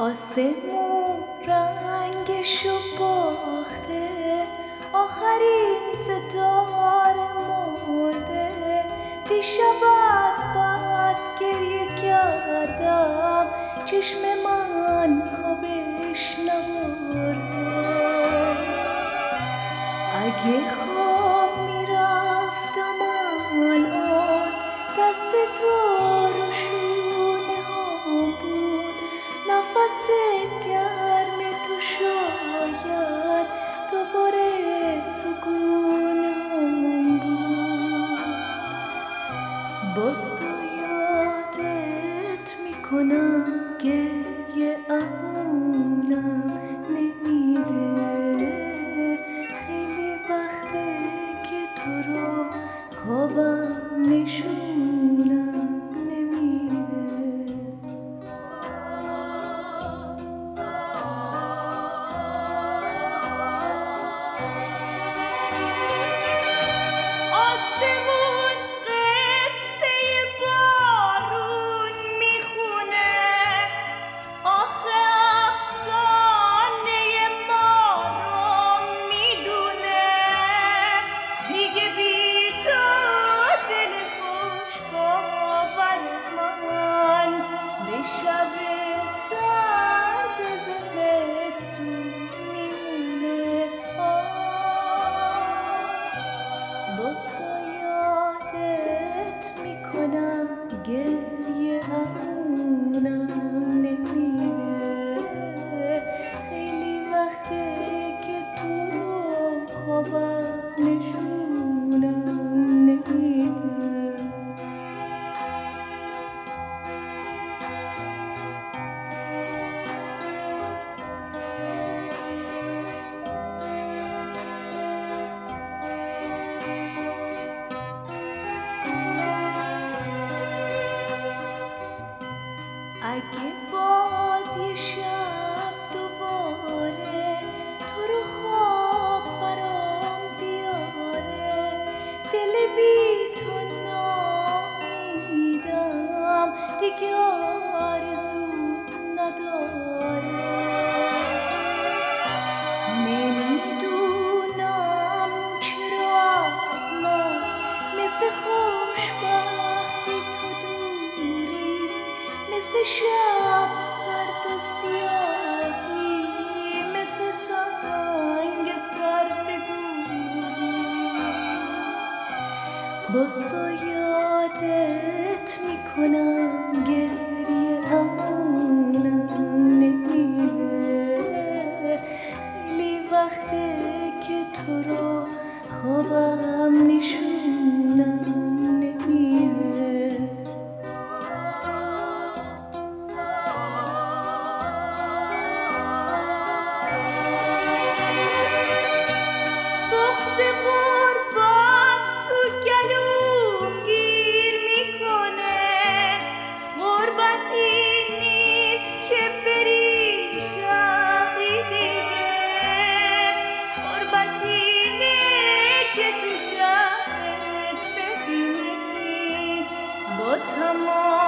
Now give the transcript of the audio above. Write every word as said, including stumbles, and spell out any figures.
آسمون رنگشو باخته، آخرین ستاره مرده. دیشب از بس گریه کردم، چشم من خوابش نبرده. اگه خواب میرفتم الان، دست تو رو شونه هم بود. نفس گرم تو شاید دوباره رو گونه هم بود. باز تو یادت میکنم، گریه امونم نمیده. خیلی وقته که تو رو خوابم نشونم نمیده. آسمون قصه بارون میخونه، آخه افسانه ما رو میدونه. دیگه بی تو دل خوش باور من به شب سرد زمستون میمونه. باز تا یادت میکنم، گریه امونم نمیده. خیلی وقته که تو رو خوابم نشونم نمیده. اگه باز یه شب دوباره تو رو خواب برام بیاره، دل بی تو نامیدم دیگه آرزوت نداره. نمیدونم چرا از من مثل خوشبختی تو دوری، مثل شب سرد و سیاهی، مثل سنگ سرد گوری. باز تو یادت میکنم، گریه امونم نمیده. خیلی وقته که تو رو خوابم نشونم نمیده. بغض غربت تو گلوم گیر میکنه. غربتی نیست که بری شهری دیگه. غربت اینه که تو شهرت ببینی با تمام